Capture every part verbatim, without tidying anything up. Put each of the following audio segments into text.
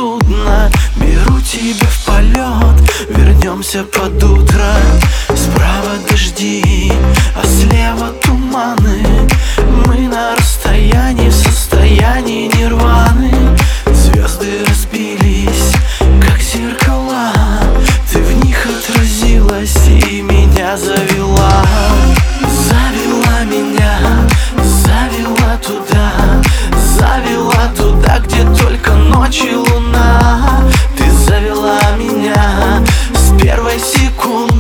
судно, беру тебя в полет, вернемся под утро. Справа дожди, а слева туманы. Мы на расстоянии, в состоянии нирваны. Звезды разбились, как зеркала. Ты в них отразилась и меня завела. Завела меня, завела туда, завела туда, где только ночь и луна. Ты завела меня с первой секунды.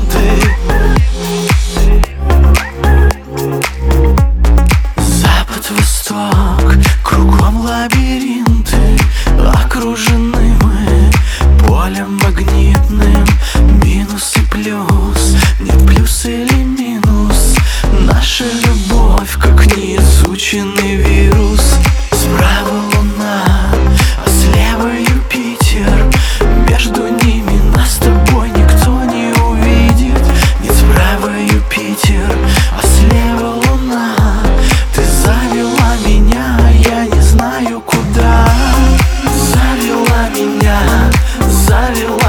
Запад-восток, кругом лабиринты, окружены мы полем магнитным. Минус и плюс, нет плюс или минус. Наша любовь, как неизученный вирус. Справа луна, а слева Юпитер. Между ними нас с тобой никто не увидит. Нет, справа Юпитер, а слева луна. Ты завела меня, я не знаю куда. Завела меня, завела